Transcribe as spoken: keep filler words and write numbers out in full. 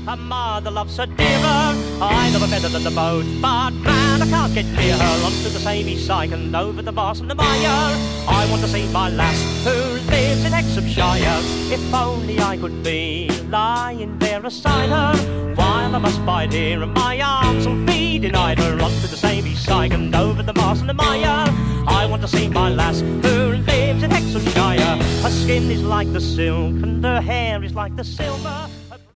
Her mother loves her dearer, I love her better than the boat. But man, I can't get near her, onto the same east side and over the Mars and the Mire. I want to see my lass who lives in Hexhamshire. If only I could be lying there beside her, while I must bide here and my arms will be denied her. Onto the same east side and over the Mars and the Mire. I want to see my lass who lives in Hexhamshire. Her skin is like the silk and her hair is like the silver.